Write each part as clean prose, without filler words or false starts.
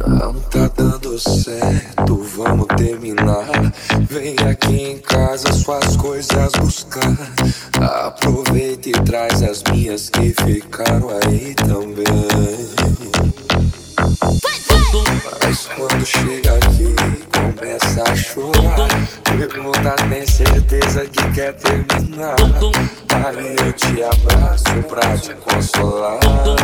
Não tá dando certo, vamos terminar. Vem aqui em casa suas coisas buscar. Aproveita e traz as minhas que ficaram aí também. Mas quando chega aqui, começa a chorar. Pergunta, tem certeza que quer terminar? Aí eu te abraço pra te consolar.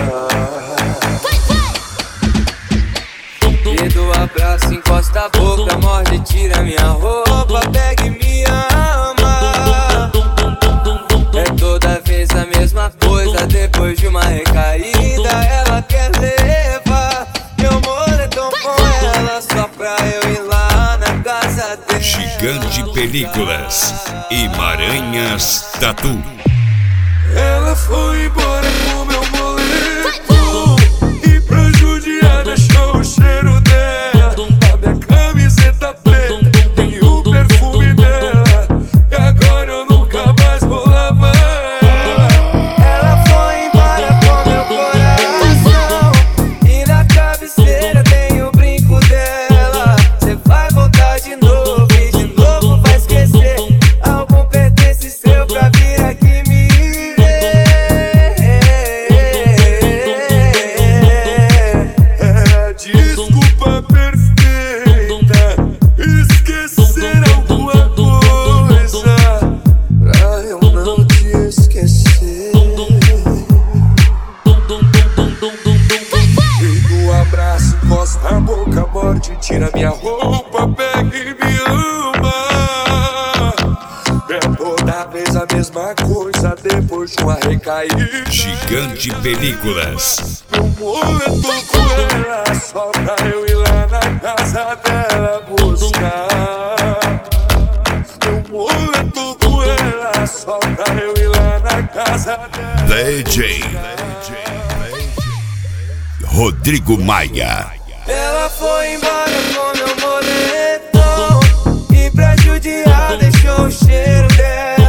E do abraço encosta a boca, morde, tira minha roupa, pega e me ama. É toda vez a mesma coisa, depois de uma recaída ela quer levar meu moletom com ela só pra eu ir lá na casa dela. Gigante Películas e Maranhas Tatu. Ela foi embora com meu boleto e pra judiar deixou o cheiro dela. A minha camiseta preta tem o perfume dela, e agora eu nunca mais vou lavar. Ela foi embora com meu coração e na cabeceira tem o brinco dela. Cê vai voltar de novo e de novo vai esquecer. Algum pertence seu pra vir aqui me ver. É a desculpa perfeita, esquecer alguma coisa pra eu não te esquecer. E do abraço, encosta a boca, morde, tira minha roupa, pega e me ama. É toda vez a mesma coisa, depois de uma recaída. Gigante Películas. Meu moletom com ela, só pra eu ir lá na casa dela buscar. Meu moletom com ela, só pra eu ir lá na casa dela. DJ Rodrigo Maia. Ela foi embora com meu moletom e pra judiar deixou o cheiro dela.